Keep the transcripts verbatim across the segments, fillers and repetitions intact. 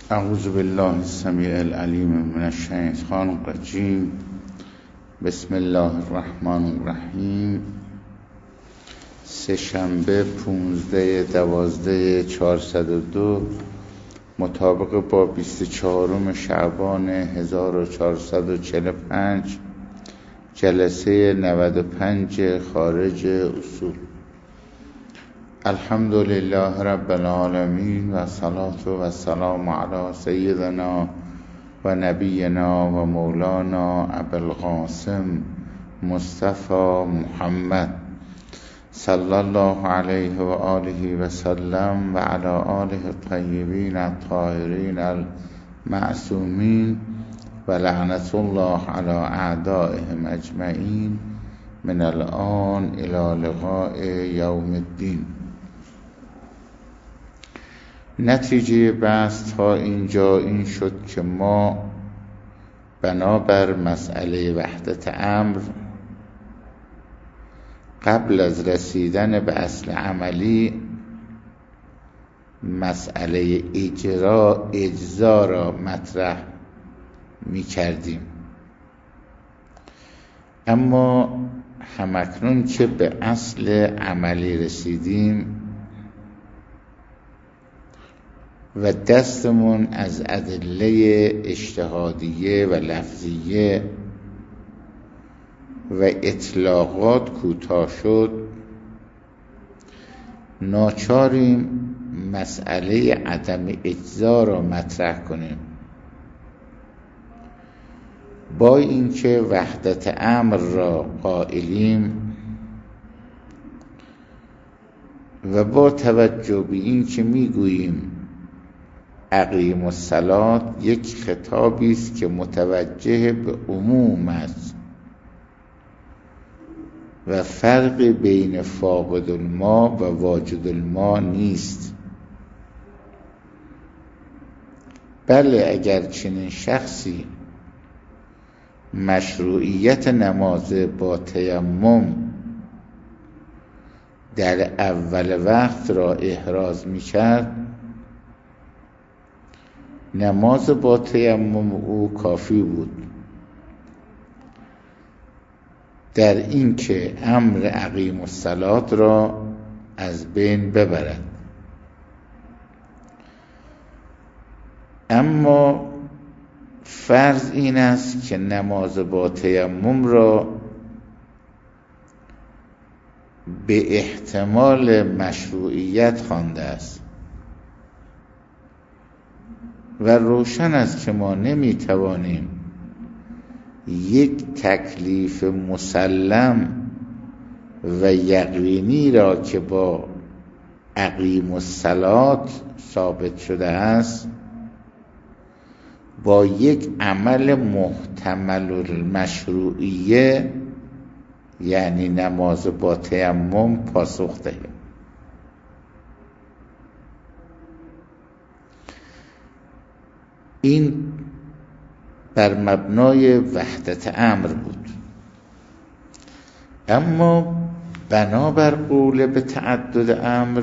اعوذ بالله السمیع العلیم من الشیطان الرجیم. بسم الله الرحمن الرحیم. سه شنبه پونزده دوازده چهارصد و دو مطابق با بیست و چهارم شعبان هزار و چهارصد و چهل و پنج، جلسه نود و پنج خارج اصول. الحمد لله رب العالمین و صلاة و سلام علی سیدنا و نبینا و مولانا ابوالقاسم مصطفی محمد صلی الله علیه و آله و سلم و علی آله الطیبین الطاهرین المعصومین و لعنت الله علی اعدائهم اجمعین من الآن الی لقاء یوم الدین. نتیجه بحث تا اینجا این شد که ما بنابر مسئله وحدت امر قبل از رسیدن به اصل عملی مسئله اجرا اجزا را مطرح می کردیم، اما همکنون که به اصل عملی رسیدیم و دستمون از ادله اجتهادیه و لفظیه و اطلاقات کوتاه شد، ناچاریم مسئله عدم اجزا را مطرح کنیم، با اینکه وحدت امر را قائلیم و با توجه به این که میگوییم اقیم الصلاة یک خطابی است که متوجه به عموم است و فرق بین فاقد الماء و واجد الماء نیست. بله، اگر چنین شخصی مشروعیت نماز با تیمم در اول وقت را احراز می کرد، نماز با تیمم او کافی بود در این که امر اقیم الصلاة را از بین ببرد. اما فرض این است که نماز با تیمم را به احتمال مشروعیت خوانده است و روشن است که ما نمیتوانیم یک تکلیف مسلم و یقینی را که با اقیم الصلاة ثابت شده است با یک عمل محتمل المشروعیه یعنی نماز با تیمم پاسخ دهیم. این بر مبنای وحدت امر بود، اما بنابر قول به تعدد امر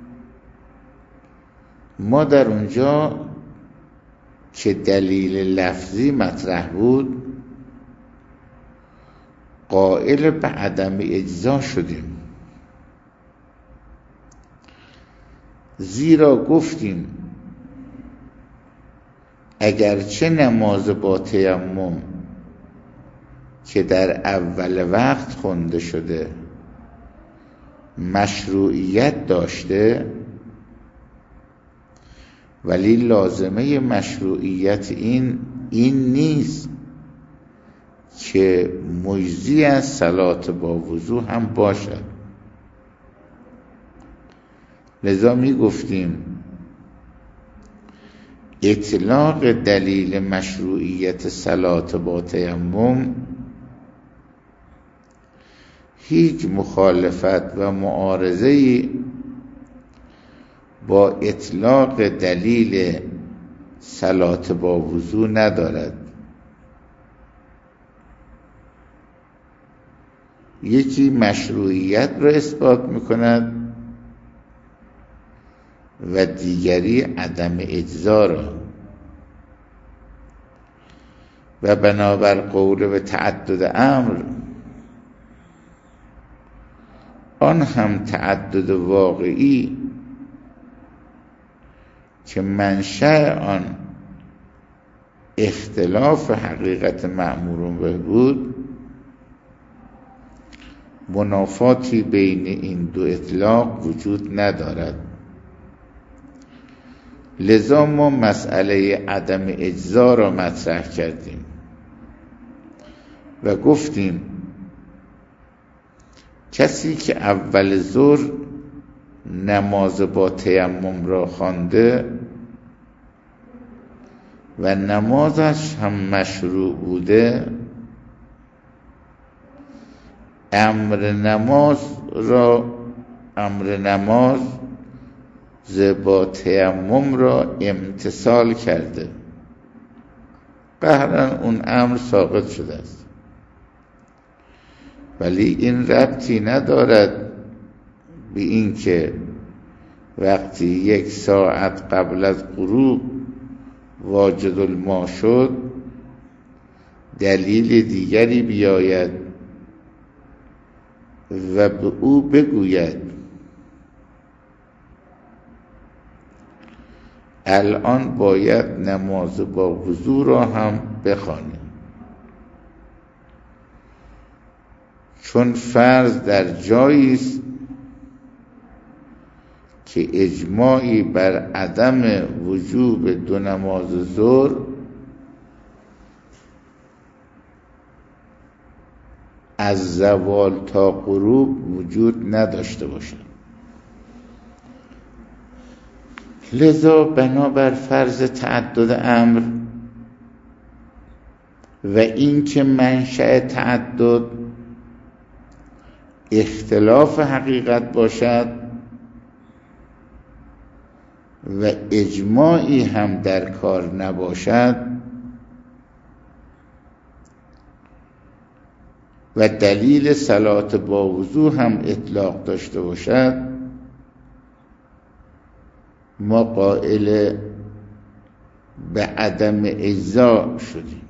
ما در اونجا که دلیل لفظی مطرح بود قائل به عدم اجزا شدیم، زیرا گفتیم اگرچه نماز با تیمم که در اول وقت خونده شده مشروعیت داشته، ولی لازمه مشروعیت این این نیست که مجزی از صلات با وضو هم باشد. لذا می گفتیم اطلاق دلیل مشروعیت صلات با تیمم هیچ مخالفت و معارضه‌ای با اطلاق دلیل صلات با وضو ندارد. یکی مشروعیت را اثبات می‌کند و دیگری عدم اجزا را. و بنابر قول به تعدد امر، آن هم تعدد واقعی که منشأ آن اختلاف حقیقت مأمور به بود، منافاتی بین این دو اطلاق وجود ندارد. لذا ما مسئله عدم اجزا را مطرح کردیم و گفتیم کسی که اول ظهر نماز با تیمم را خوانده و نمازش هم مشروع بوده، امر نماز را امر نماز با تیمم را امتثال کرده، قهرا اون امر ساقط شده است. ولی این ربطی ندارد به این که وقتی یک ساعت قبل از غروب واجد الماء شد دلیل دیگری بیاید و به او بگوید الان باید نماز با وضو را هم بخوانی، چون فرض در جایی است که اجماعی بر عدم وجوب دو نماز ظهر از زوال تا غروب وجود نداشته باشد. لذا بنابر فرض تعدد امر و این که منشأ تعدد اختلاف حقیقت باشد و اجماعی هم در کار نباشد و دلیل صلات با وضو هم اطلاق داشته باشد، ما قائل به عدم اجزا شدیم.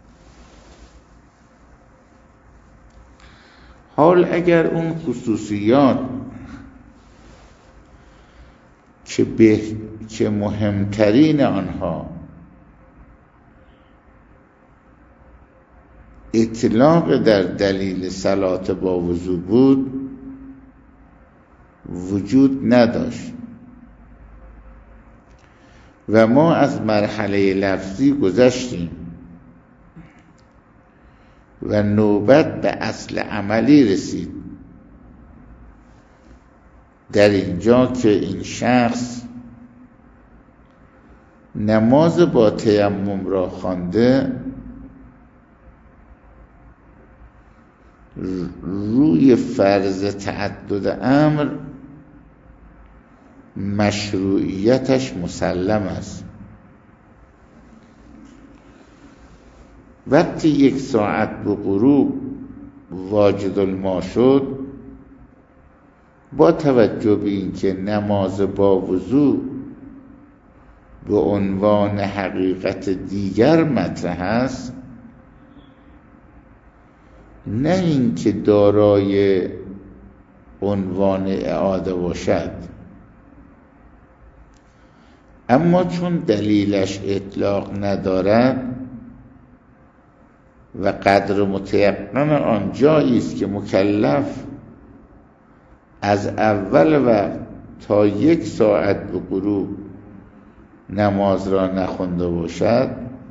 حال اگر اون خصوصیات که به که مهمترین آنها اطلاق در دلیل صلات با وضو بود وجود نداشت و ما از مرحله لفظی گذشتیم و نوبت به اصل عملی رسید، در اینجا که این شخص نماز با تیمم را خوانده روی فرض تعدد امر مشروعیتش مسلم است. وقتی یک ساعت به غروب واجد الماء شد، با توجه به اینکه نماز با وضو به عنوان حقیقت دیگر مطرح است، نه اینکه دارای عنوان اعاده باشد، اما چون دلیلش اطلاق ندارد و قدر متیقن آن جایی است که مکلف از اول وقت تا یک ساعت به غروب نماز را نخوانده باشد،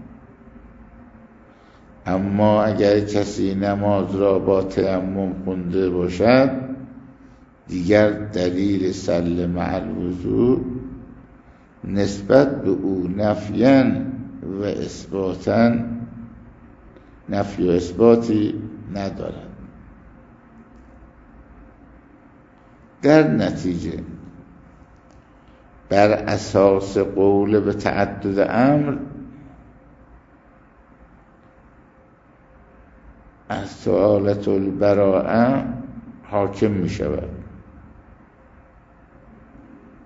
اما اگر کسی نماز را با تیمم خونده باشد دیگر دلیل سل مع الوضو نسبت به او نفیاً و اثباتاً نفی و اثباتی ندارد. در نتیجه بر اساس قول به تعدد امر از سؤالت البراءه حاکم می شود،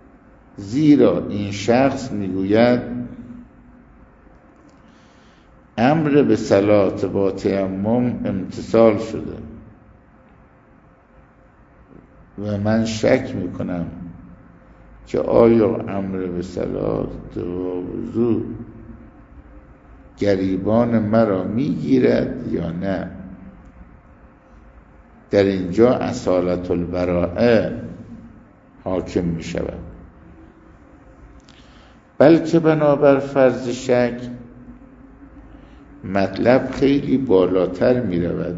زیرا این شخص می گوید امر به صلات با تیمم امتثال شده و من شک میکنم که آیا امر به صلات و وضو گریبان مرا میگیرد یا نه. در اینجا اصالت البراءه حاکم می شود. بلکه بنابر فرض شک مطلب خیلی بالاتر می رود،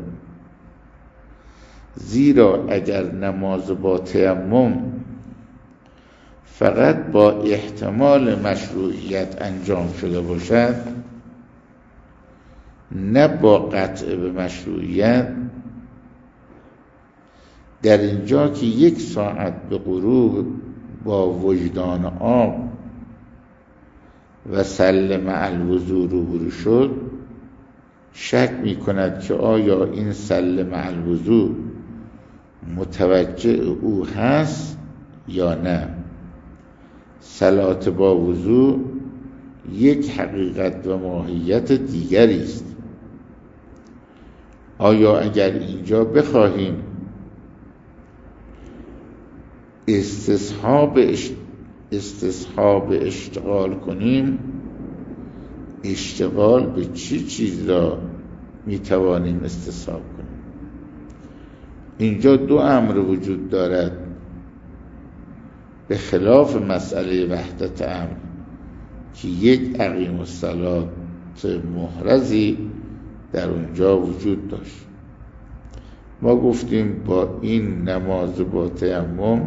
زیرا اگر نماز با تیمم فقط با احتمال مشروعیت انجام شده باشد، نه با قطع به مشروعیت، در اینجا که یک ساعت به غروب با وجدان آب و سل مع الوضو روبرو شد، شک می کند که آیا این سل مع الوضو متوجه او هست یا نه. صلات با وضو یک حقیقت و ماهیت دیگری است. آیا اگر اینجا بخواهیم استصحاب استصحاب اشتغال کنیم، اشتغال به چی چیز را میتوانیم استصحاب کنیم؟ اینجا دو امر وجود دارد، به خلاف مسئله وحدت امر که یک اقیم الصلات محرزی در اونجا وجود داشت. ما گفتیم با این نماز با تیمم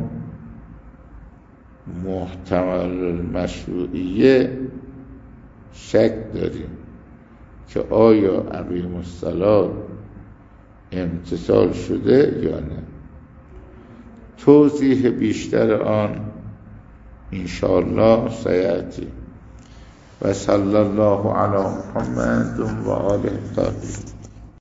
محتمل المشروعیه شک داریم که آیا اقیم الصلات امتثال شده یا نه. توضیح بیشتر آن انشاءالله سیأتی. و صلی الله علی محمد و آله الطاهرین.